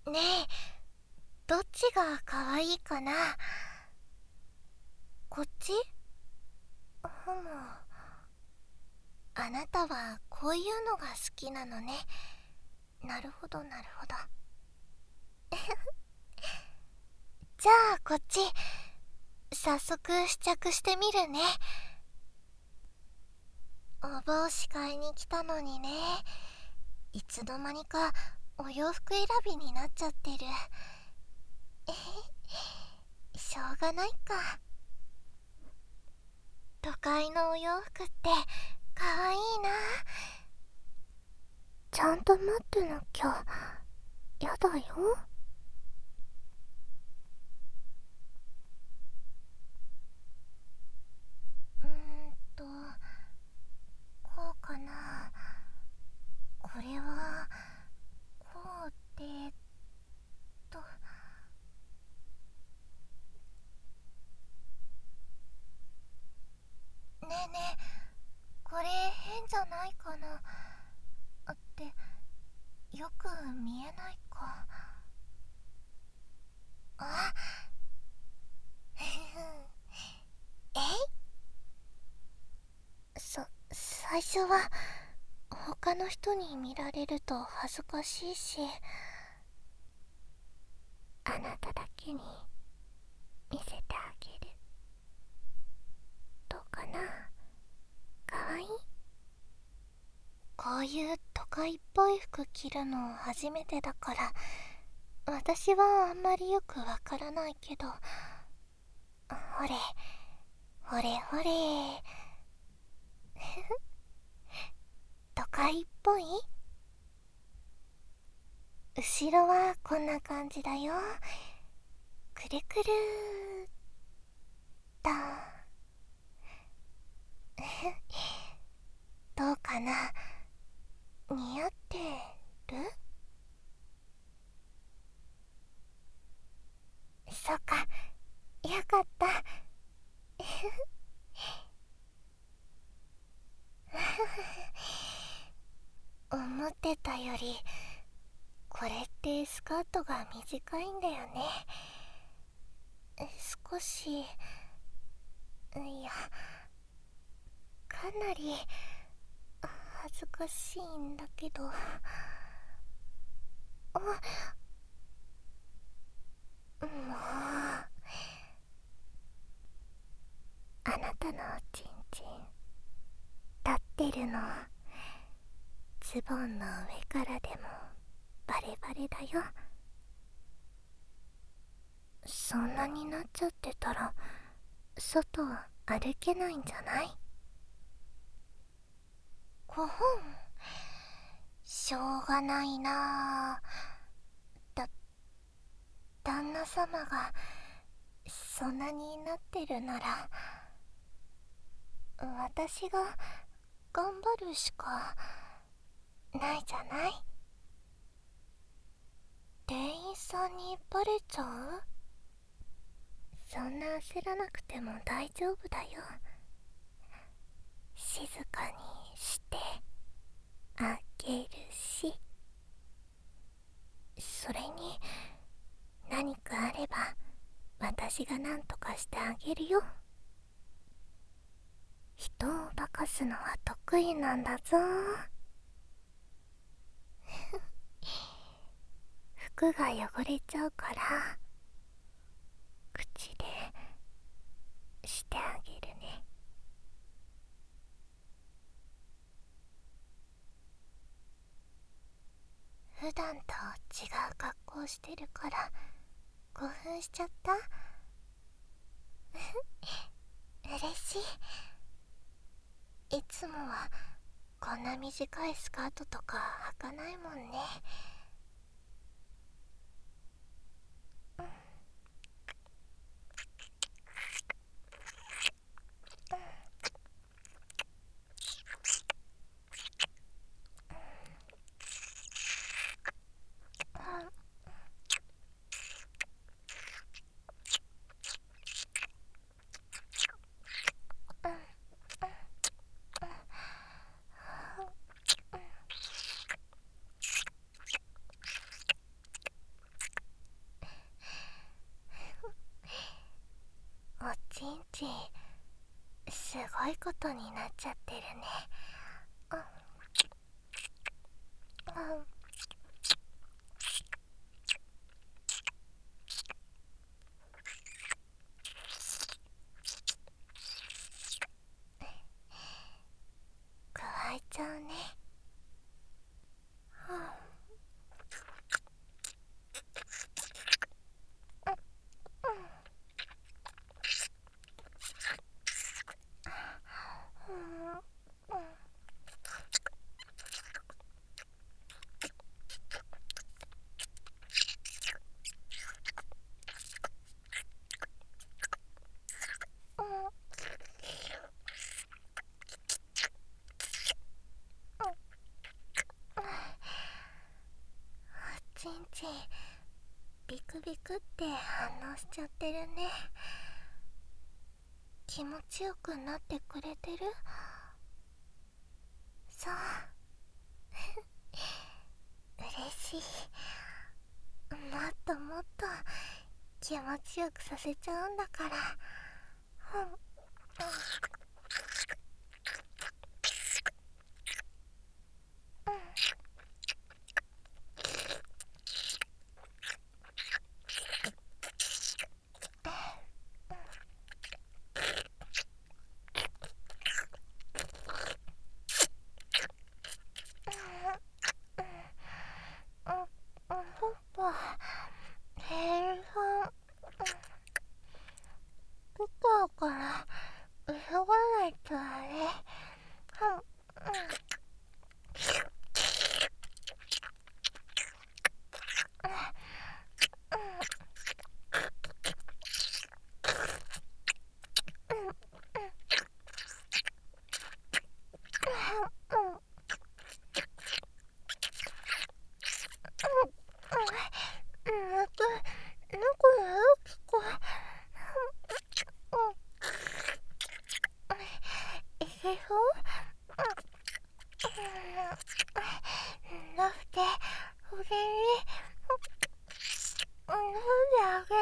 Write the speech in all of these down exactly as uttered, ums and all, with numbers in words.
ねえ、どっちが可愛いかな。こっち？ふむ。あなたはこういうのが好きなのね。なるほどなるほど。じゃあこっち、早速試着してみるね。お帽子買いに来たのにね、いつの間にかお洋服選びになっちゃってる。しょうがないか。都会のお洋服ってかわいいな。ちゃんと待ってなきゃやだよ。うーんとこうかな。これはこうでと。ねえねえ、これ変じゃないかな。ってよく見えないか。あえい。さ最初は他の人に見られると恥ずかしいし、あなただけに見せてあげる。どうかな。かわいい。こういう都会っぽい服着るの初めてだから私はあんまりよくわからないけど、ほれほれほれ都会っぽい？後ろはこんな感じだよ。くるくるーっとどうかな。似合ってる？そっか、よかった思ってたよりこれってスカートが短いんだよね。少し、いや、かなり恥ずかしいんだけど。あ、もう、あなたのおちんちん立ってるのズボンの上からでもバレバレだよ。そんなになっちゃってたら外歩けないんじゃない？ごほん。しょうがないなあ。だ旦那様がそんなになってるなら私が頑張るしかないじゃない。店員さんにバレちゃう？そんな焦らなくても大丈夫だよ。静かにしてあげるし。それに何かあれば私が何とかしてあげるよ。人を化かすのは得意なんだぞ。服が汚れちゃうから口でしてあげるね。普段と違う格好してるから興奮しちゃった？嬉しい。いつもはこんな短いスカートとか履かないもんね。 ごいことになっちゃってるね。あ、あ、くわえちゃうね。はあ、うん、うん、ちんちんビクビクって反応しちゃってるね。気持ちよくなってくれてる？そう、嬉しい。もっともっと気持ちよくさせちゃうんだから。うん、うん、うん、パパ、ヘルさん、ピカから急がないとあれ。うん、うん、うん、うん、なんか、なんか大きく、うん、いけそう？なくて、それに、飲んであげるから。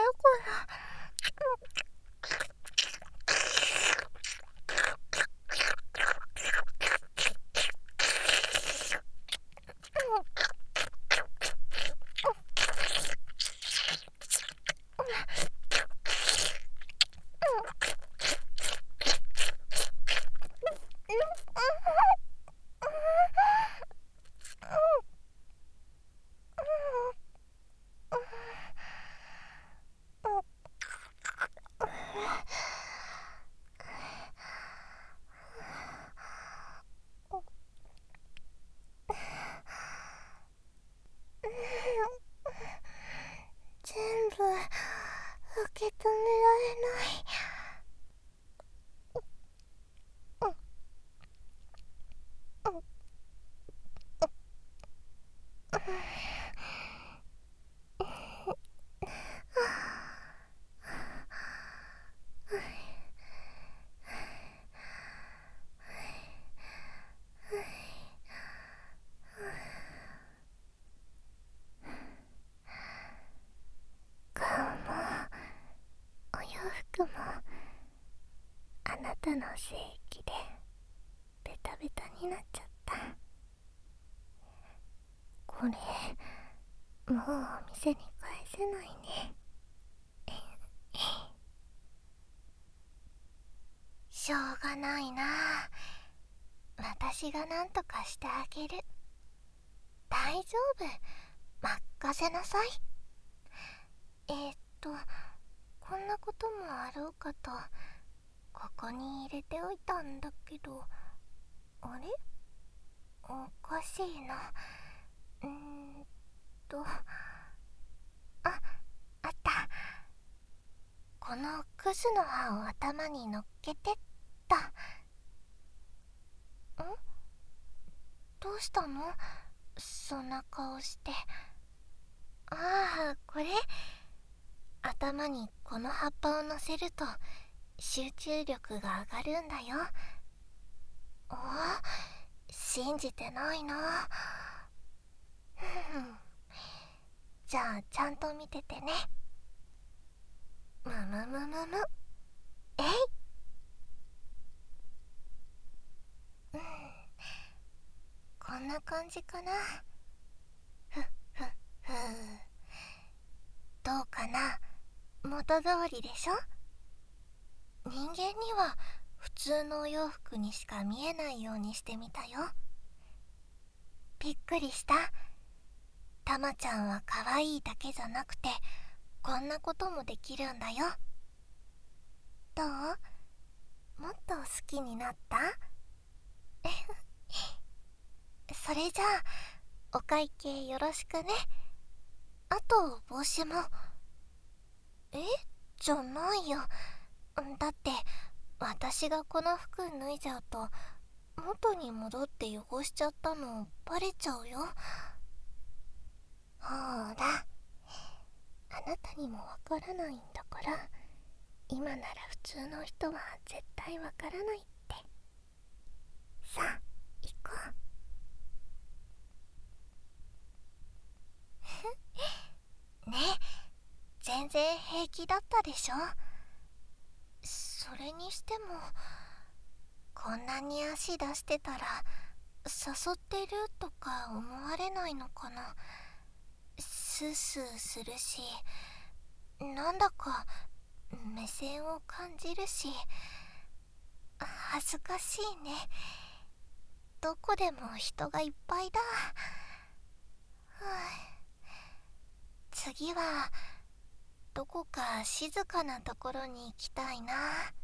全部受け止められない。顔もお洋服もあなたの精液でベタベタになっちゃった。これもうお店に返せないね。しょうがないな。私がなんとかしてあげる。大丈夫、任せなさい。えー、っとこんなこともあろうかとここに入れておいたんだけど、あれ、おかしいな。うーんと、あ、あった。このクズの葉を頭に乗っけてった。ん？どうしたの？そんな顔して。ああ、これ頭にこの葉っぱを乗せると集中力が上がるんだよ。おお、信じてないな。じゃあちゃんと見ててね。むむむむむ。えい。 こんな感じかな。ふっふっふ。どうかな。元通りでしょ。人間には普通のお洋服にしか見えないようにしてみたよ。びっくりした？たまちゃんは可愛いだけじゃなくて、こんなこともできるんだよ。どう？もっと好きになった？それじゃあお会計よろしくね。あと帽子も。え？じゃないよ。だって私がこの服脱いじゃうと元に戻って汚しちゃったのバレちゃうよ。ほーら、あなたにもわからないんだから、今なら普通の人は絶対わからないって。さあ行こう。ね、全然平気だったでしょ。それにしてもこんなに足出してたら誘ってるとか思われないのかな。スースーするし、なんだか目線を感じるし、恥ずかしいね。どこでも人がいっぱいだ。はあ、次はどこか静かなところに行きたいな。